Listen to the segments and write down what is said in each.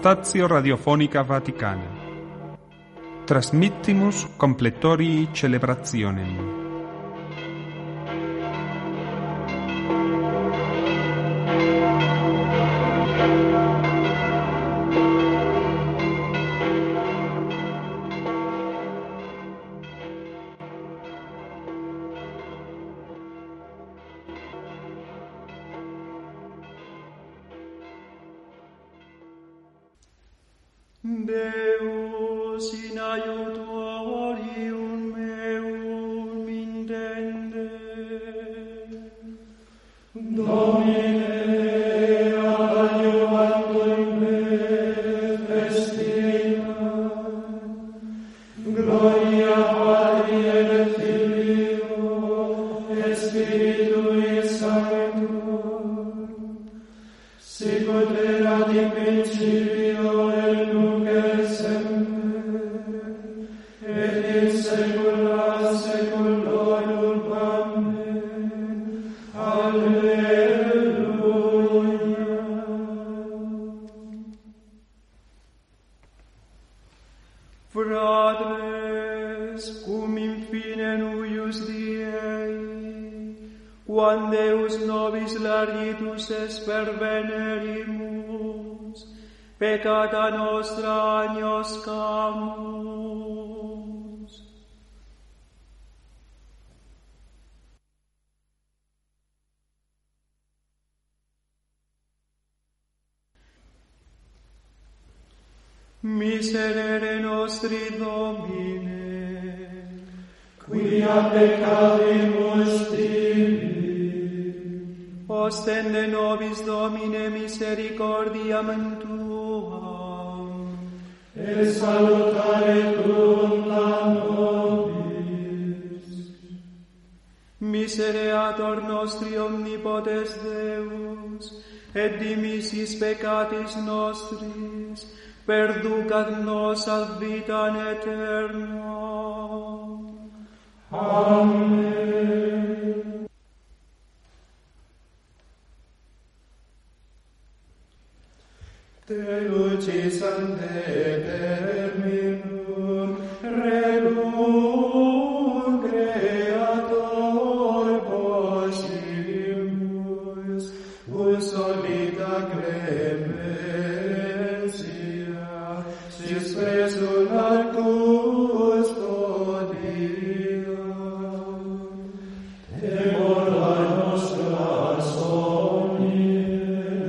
Stazio Radiofonica Vaticana. Transmittimus completorii celebrationem. Deus in aiutorium meum intende. Domine, adiuvandum me festina. Gloria Patri et Filio et Spiritui Sancto. Sicut erat in principio et nunc et semper, et in saecula saeculorum. Amen. Alleluia. Fratres, cum in fine nuius diei, quam Deus nobis largitus est per venerimus, peccata nostra agnoscamus. Miserere nostri Domine, quia peccavimus tibi. Ostende nobis Domine misericordiam tuam, et salutare tuum nobis. Misereator nostri omnipotens Deus, et dimissis peccatis nostris, perducat nos ad vitam aeternam. Amen. De lucis ante terminum regum creator possimus, ut solita clementia, sis presum ad custodia. Temor a nostra somnie,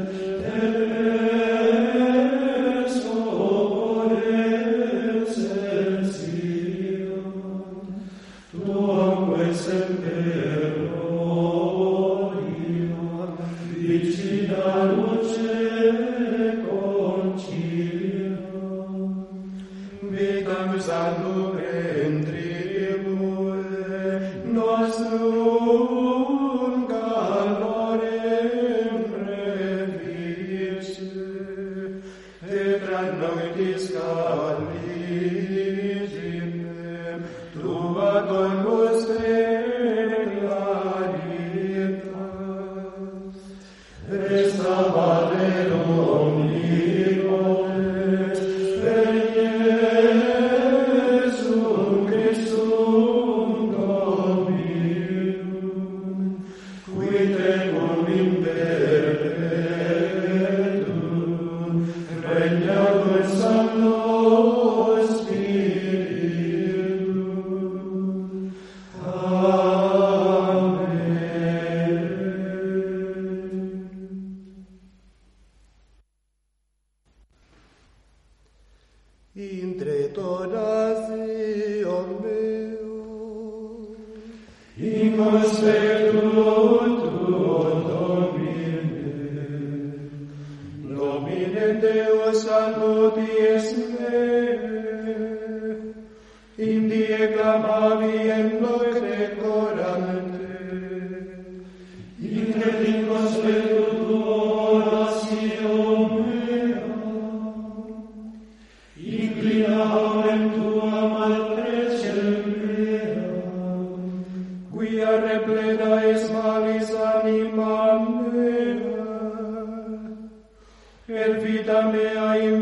quia repleta es malis anima mea, et vita mea in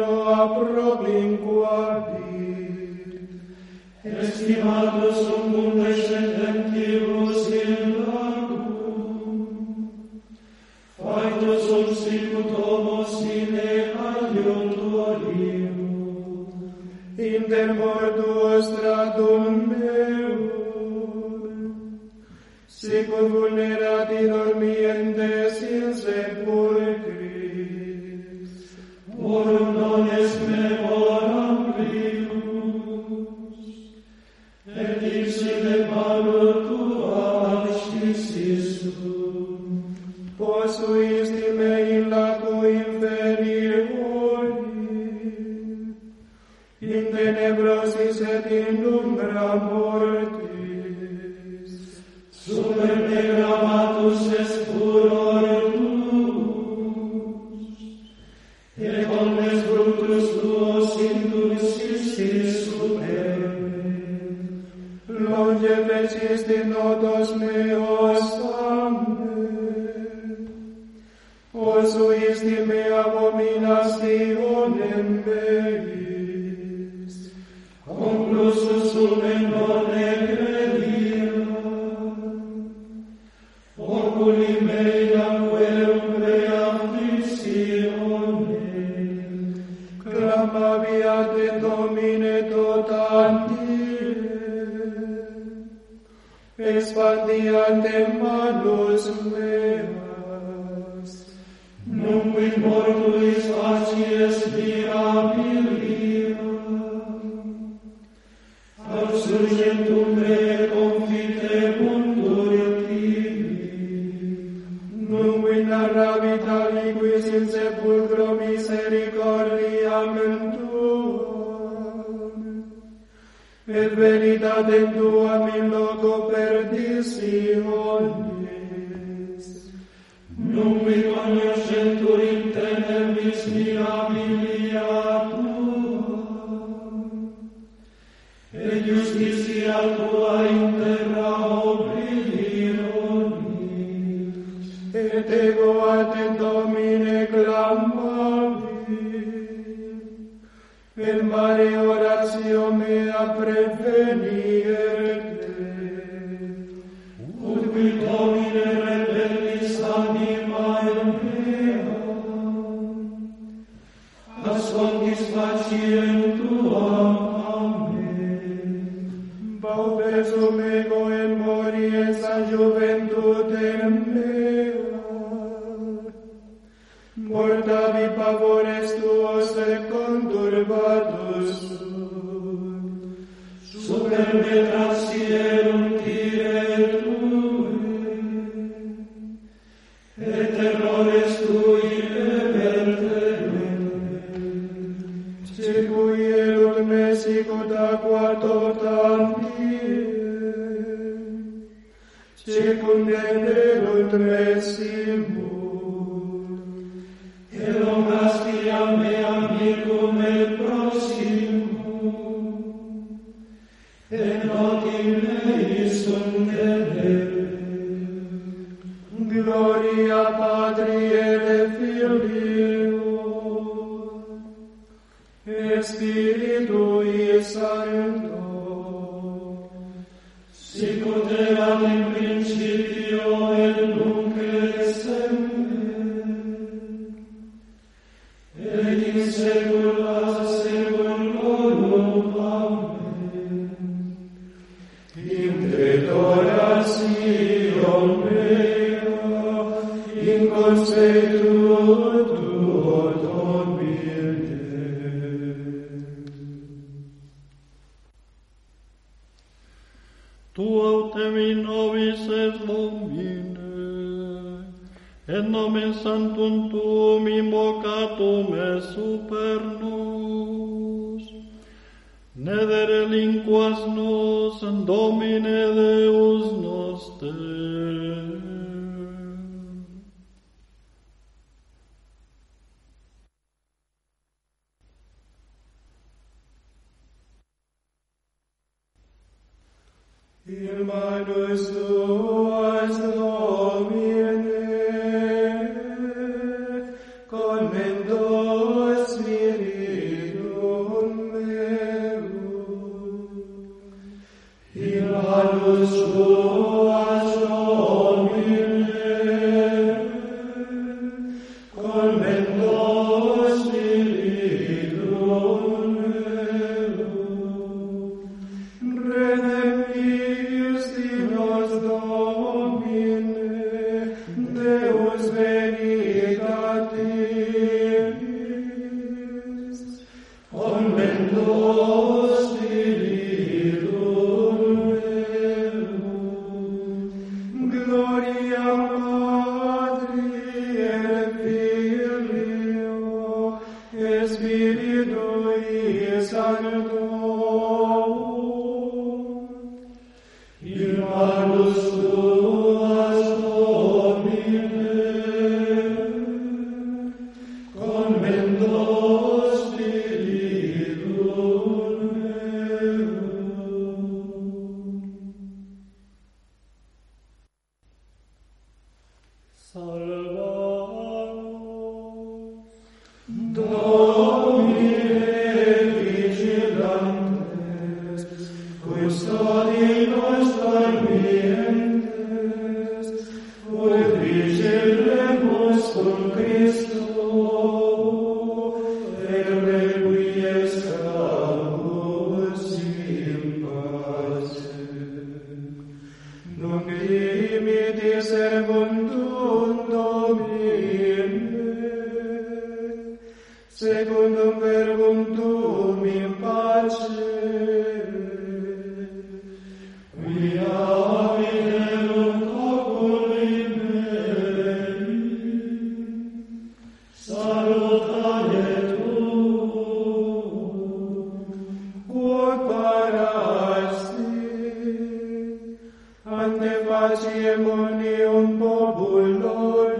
a propinquabit. Estimatus sum mundi sententibus in lagum, faetus sum sicut homo sine adiutorium, Inter mortuos stratum meum, sicut vulnerati dormientes in sepulcris. morum non est memoram prius, et ipsi de mano tua abscisistum. Posuisti me in laco inferiori, in tenebrosis et in umbra mortis. Super degramatus est furor tuus, et omnes brutus tuos indulcistis super me. Longe fecisti nodos meos posuisti me abominationem meis. Conclusus sum in nonne credia, oculi mei languerum preafflictione. Clamaviate Domine totandie, expandiante manus meas. Nunc in mortuis facies mirabilia, absurgentum me confitemuntur tibi. Nunc in narravit aliquis in sepulcro misericordiam tuam, et veritatem tuam in loco perditionis. Nunc mi cognoscentur in tenebris mirabilia tua, et justitia tua in terra oblivionis. Et ego a te Domine clamavit, et mare oratio mea prevenierte. Ut qui Domine rebellis animae mea, ascondis faciem tuam. Amen. Paupesum ego in mories a juventutem mea, mortavi pavores tuos et conturbatus sunt. Super me trasierum tire tue, et terrores tui everterunt. Circuierunt me sicut aqua totandie, circumdenderunt me simul. Et longastia me amicum et proximum, et notim mei sunt Gloria Patri et Filio, et Spiritui Sancto, sicut erat in principio et nunc et semper, et in saecula saeculorum. Amen. Intertoratio mea, in conspectu tuo Domine. Tu autem in nobis es Domine, et nomen sanctum tuum invocatum es super nos. Ne derelinquas nos, Domine Deus noster. In manus tuas Domine, commendo Spiritus secundum verbum tuum in pace. Quia viderum populi mei, salutare tuum, quod parasti, ante faciem unium populorum,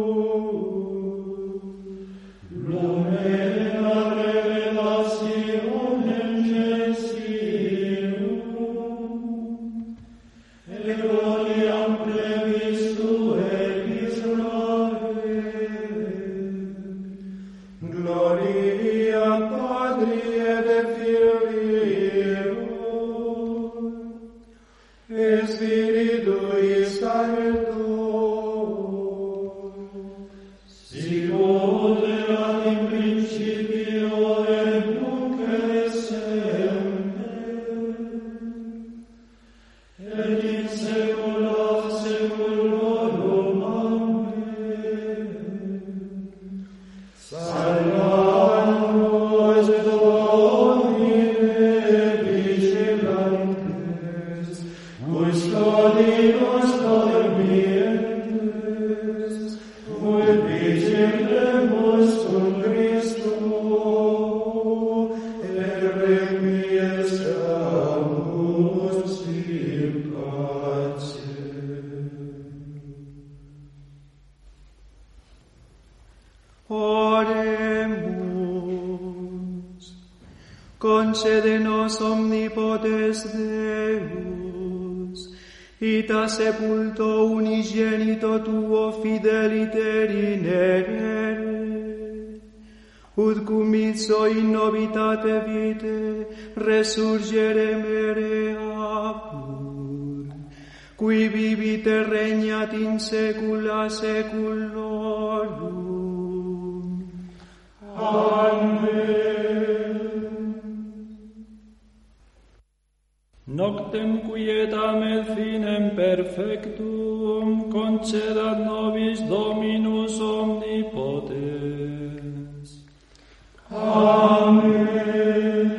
Concédenos omnipotens Deus, ita sepulto unigenito tuo fideliter in ere, ut cum ipso in novitate vitae resurgere mere apud, qui vivit et regnat in saecula saeculorum. Amen. Noctem quietam et finem perfectum concedat nobis Dominus omnipotens. Amen.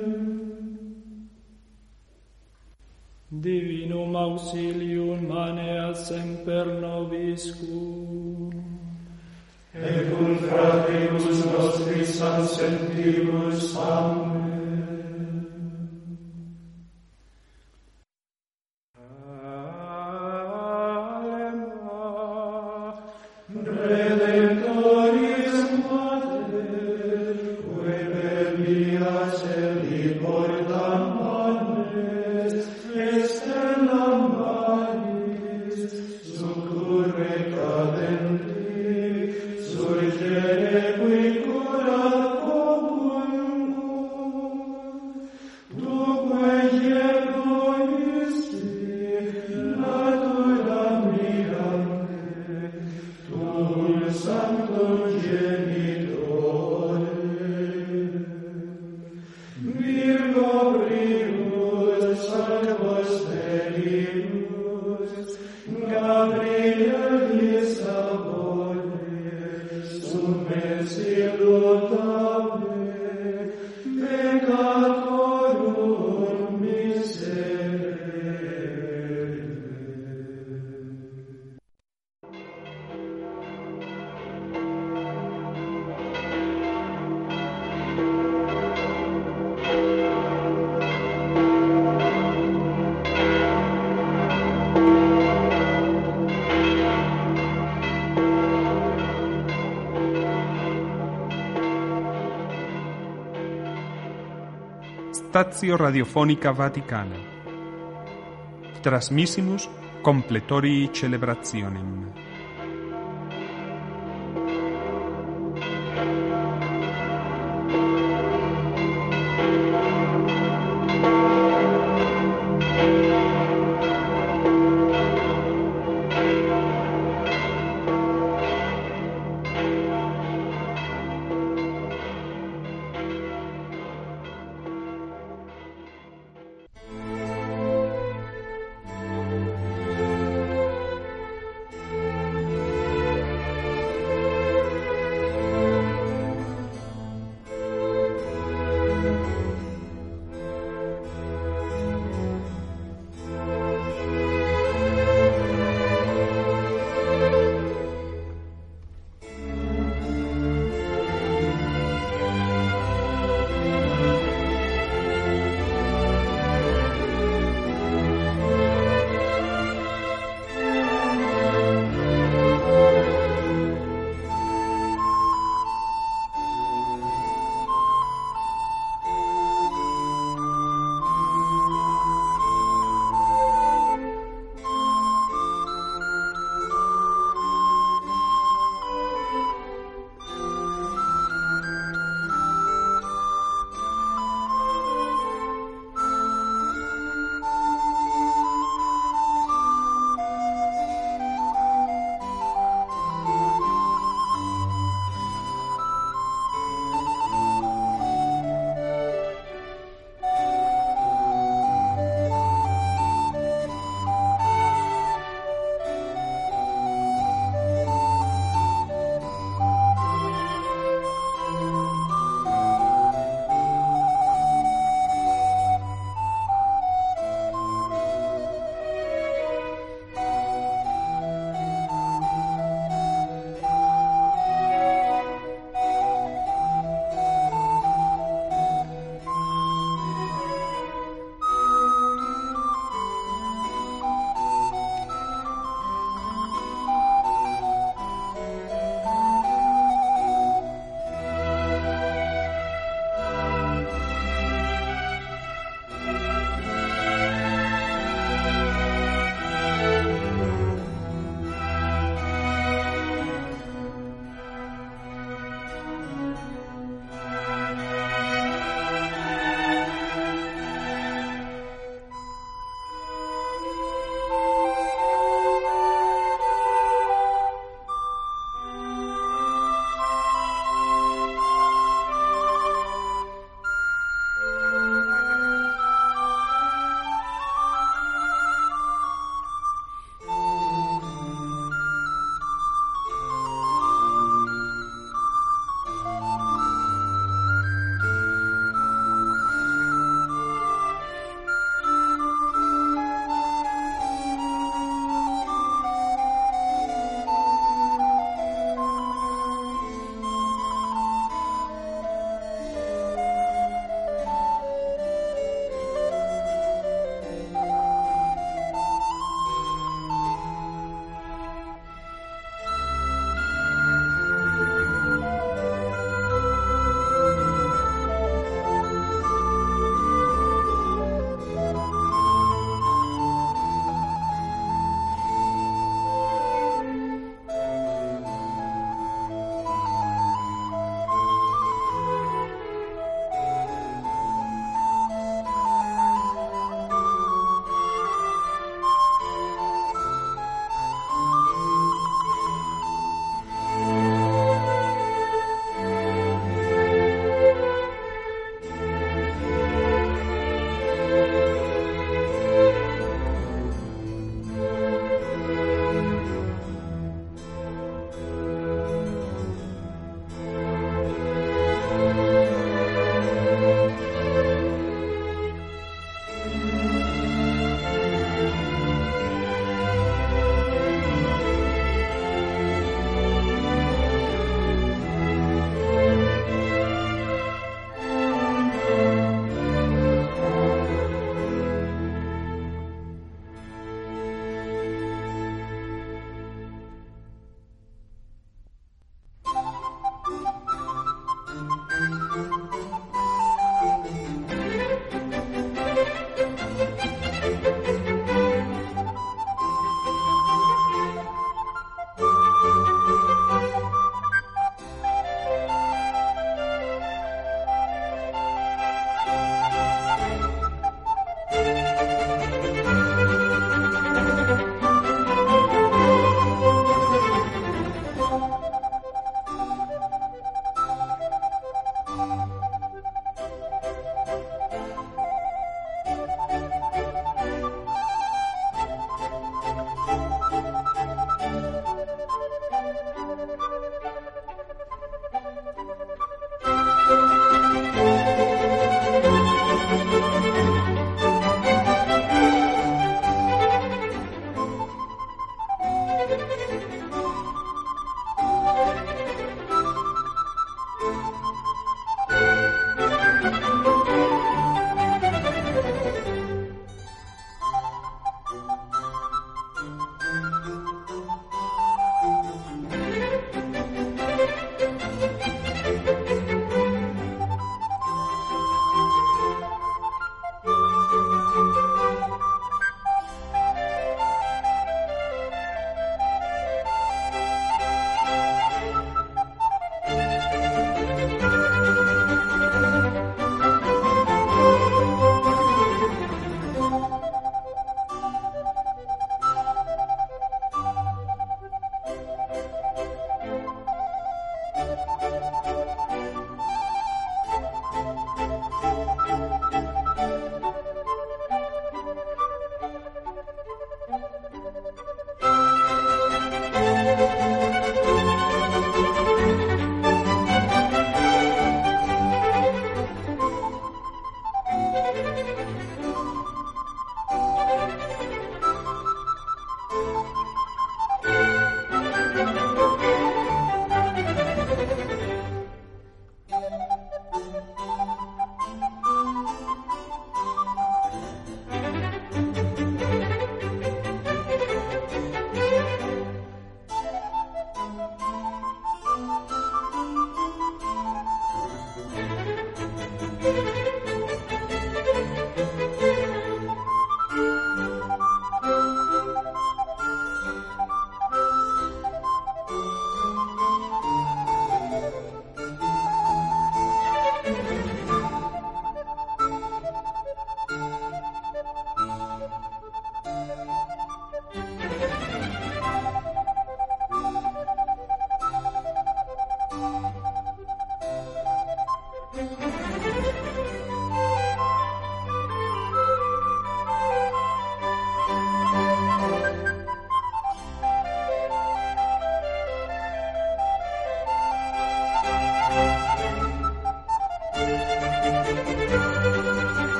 Divinum auxilium maneat semper nobiscum, et cum fratribus nostris ansentibus. Amen. Virgo Stazio Radiofonica Vaticana. Transmissimus completori celebrationem.